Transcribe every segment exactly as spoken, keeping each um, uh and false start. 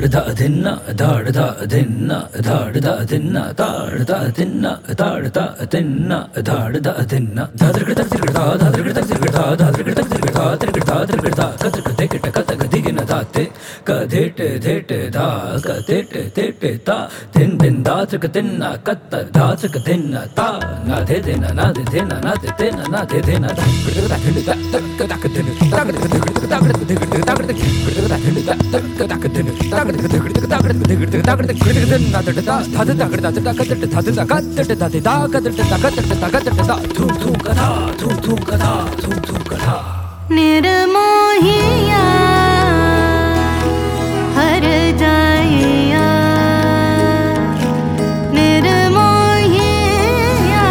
धाड़ धा धिन्ना धाड़ धा धिन्ना धाड़ धा धिन्ना धाड़ धा धिन्ना धाड़ धा धिन्ना धाड़ धा धिन्ना धादर गिरता गिरता धादर गिरता गिरता धादर गिरता गिरता गिरता गिरता कत कते कट कत गदिग न धाते कधेट धेट धा कधेट धेट ता धिन धिन धात्र कतिन्ना कत धात्र कतिन्ना ता ना धे धे ना ना धे धे ना ना धे धे ना ना धे धे ना धा गिरता धिन धा ता कतिन ता गिरता गिरता गिरता ता गिरता गिरता धिन धा ता कतिन ता गिरता गिरता गिरता ता गिरता गिरता ना धा धा धा धा गिरता धा कत धा धा कत धा धा कत धा कत धा कत धा थू थू कथा थू थू कथा थू थू कथा निर्मोहिया हर जाइया निर्मोहिया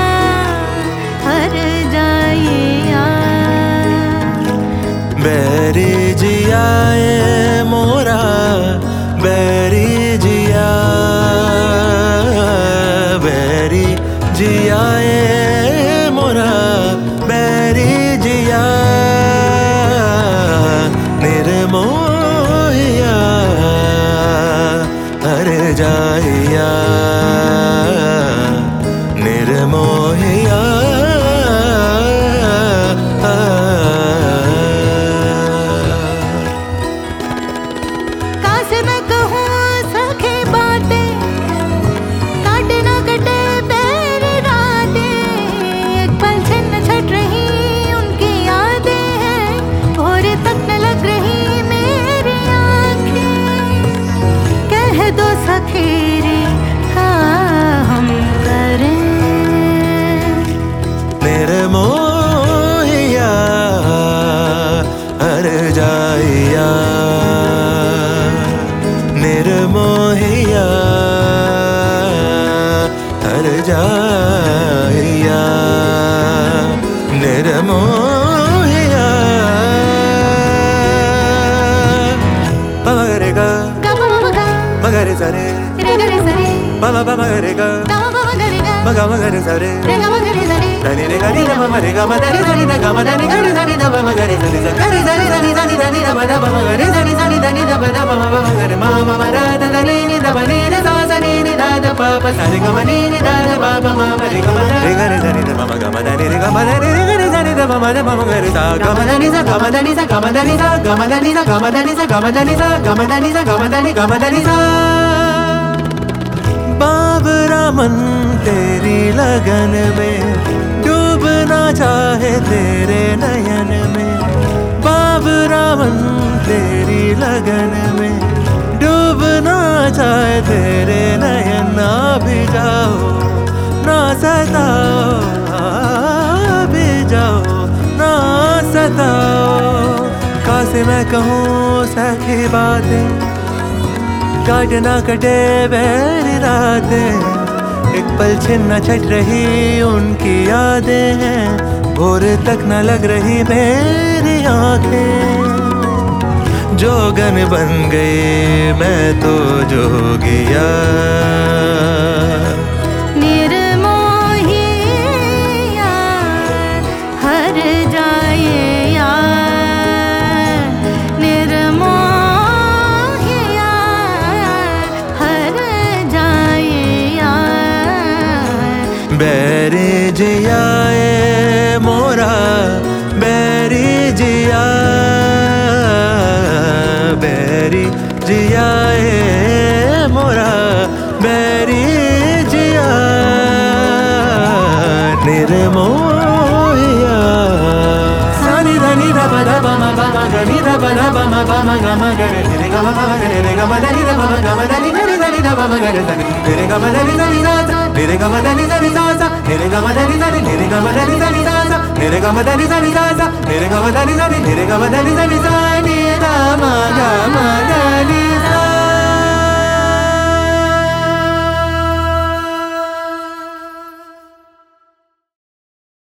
हर जाइया बैरी जियाए मोरा बैरी जिया बैरी जियाए मोरा बैरी जिया निर्मोहिया हर जाइया निर्मोहिया कासे मैं कहूँ सखी बातें काटे ना कटे पैर रातें एक पल छिन्न छट रही उनकी यादें हैं भोरे तक न लग रही मेरी आँखें कह दो सखी रे हाँ हम करें निर्मोहिया हर जाइया निर्मोहिया हर जाइया निर्मोहिया मगरेगा मगरे सरे बाबा बाबा मगरेगा मगा मगरे सरे धनी रे गरी न मरे गा मदरी धनी न गा मदनी गरी धनी न मगरे सरे गरी धनी धनी धनी धनी न बदा मगरे धनी धनी धनी न बदा मगरे मा मा मरा धनी नि द बनी रे सा सनी नि दा द प प सरे ग मनी नि दा द बा ब म रे ग मदरी गरी धनी न म ग मदनी रे ग मदनी रे गरी धनी द म म द म मगरे सा ग मदनी सा ग मदनी सा ग मदनी सा ग मदनी सा ग मदनी सा ग मदनी सा ग मदनी सा ग मदनी ग मदनी सा बाबरा मन तेरी लगन में डूबना चाहे तेरे नयन में बाबरा मन तेरी लगन में डूबना चाहे तेरे नयन ना भी जाओ ना सताओ भी जाओ ना सताओ कासे मैं कहूँ सखी बातें काट ना कटे बैरी रातें एक पल छिन्न छट रही उनकी यादें हैं भोर तक न लग रही मेरी आंखें जोगन बन गई मैं तो जोगिया निर्मोहिया हर जाइया निर्मोहिया हर जाइया बैरी जियाए मोरा बैरी जिया बैरी जियाए मोरा बैरी जिया निर्मोहिया सानी धनी ध प ध प म प म ग नि ध प ध प म प म ग म ग रे रे ग म प म ग रे रे ग म ध नि ध प म ग म ध नि ध नि ध नि ध प म ग रे ध नि रे ग म ध नि ध नि ध सा रे ग म ध नि ध नि ध सा रे ग म ध नि ध नि रे ग म ध नि ध नि ध सा रे ग म ध नि ध नि ध सा रे ग म ध नि ध नि रे ग म ध नि ध नि सा